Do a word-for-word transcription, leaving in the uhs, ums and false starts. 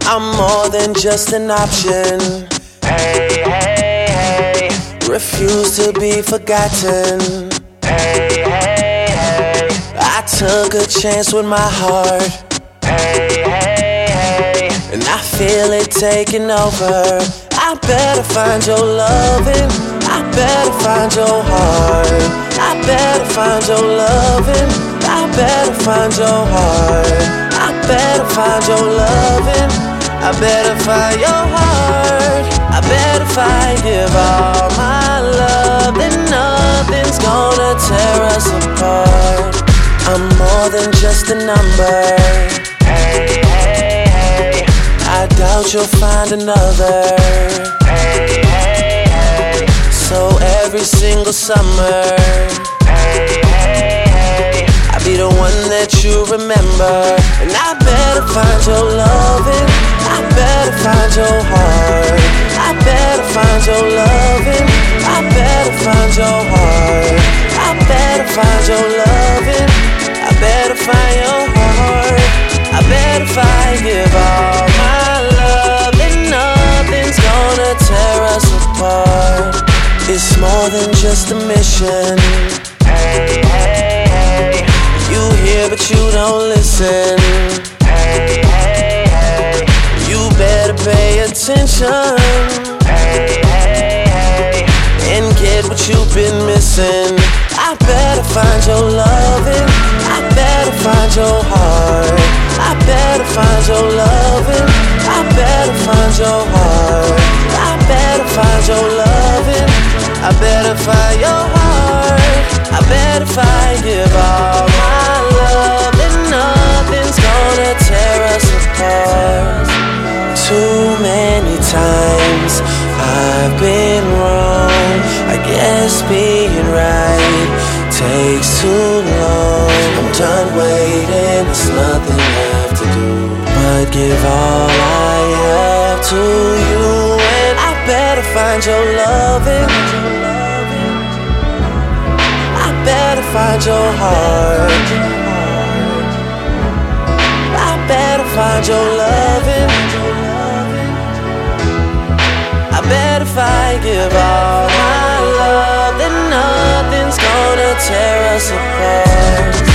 I'm more than just an option. Hey, hey, hey. Refuse to be forgotten. Hey, hey, hey. I took a chance with my heart. Hey, hey, hey. And I feel it taking over. I better find your loving. I better find your heart. I better find your loving. I better find your heart. I better find your loving. I better find your heart. I better if I give all my love, then nothing's gonna tear us apart. I'm more than just a number. Hey, hey, hey. I doubt you'll find another. Hey, hey, hey. So every single summer, Hey, hey, hey. I'll be the one that you remember. And I better find your loving. I better find your heart. I better find your loving. I better find your heart. I better find your loving. I better find your heart. I better if I give all my love, then nothing's gonna tear us apart. It's more than just a mission. Hey, hey, hey. You hear but you don't listen. Hey, hey, hey. You better pay attention Hey, hey, hey. and get what you've been missing. I better find your loving. I better find your heart. I better find your loving. I better find your heart. I better find your loving. I better find your heart. I better if I give all my love, then nothing's gonna tear us apart. Too many times I've been wrong. I guess being right takes too long. I'm done waiting, there's nothing left to do but give all I have to you. And I better find your loving. I better find your heart. I better find your loving. I bet if I give all my love, then nothing's gonna tear us apart.